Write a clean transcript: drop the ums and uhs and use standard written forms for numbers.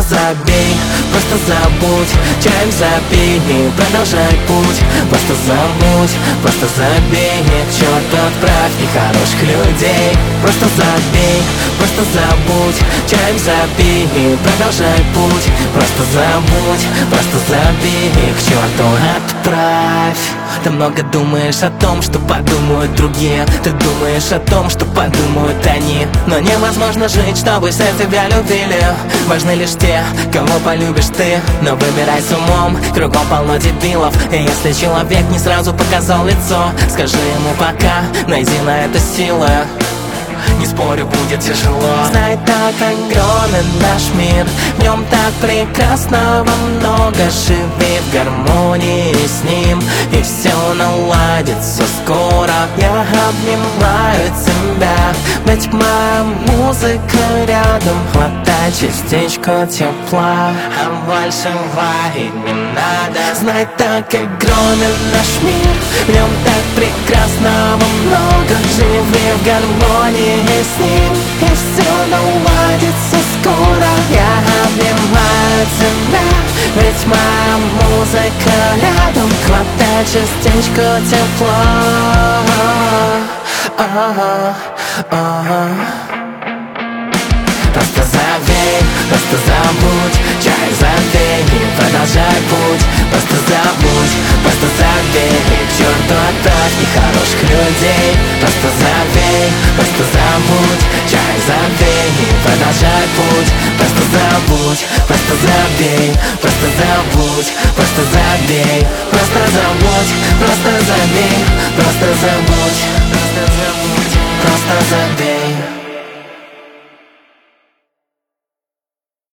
забей, просто забудь. Чаем запей и продолжай путь. Просто забудь, просто забей, к черту отправь нехороших людей. Просто забей, просто забудь. Чаем запей и продолжай путь. Просто забудь, просто забей, к черту отправь. Ты много думаешь о том, что подумают другие. Ты думаешь о том, что подумают они. Но невозможно жить, чтобы все тебя любили. Важны лишь те, кого полюбишь ты. Но выбирай с умом, кругом полно дебилов. И если человек не сразу показал лицо, скажи ему пока, найди на это силы. Не спорю, будет тяжело. Знай, так огромен наш мир, в нем так прекрасного много. Живи в гармонии с ним, и все наладится скоро. Я обнимаю тебя, ведь моя музыка рядом. Хватай частичку тепла, а больше говорить не надо. Знай, так огромен наш мир, в нем так прекрасного много. Живи в гармонии с ним, и все наладится скоро. Я обнимаю тебя, ведь моя музыка рядом. Хватай частичку тепла. Просто забей, просто забудь. Чай забей и продолжай путь. Просто забудь, просто забей, к черту отправь нехороших людей. Просто забей, просто забудь. Чай забей и продолжай путь. Просто забудь, просто забей, просто забудь, просто забей. Просто забудь, просто забей, просто забудь.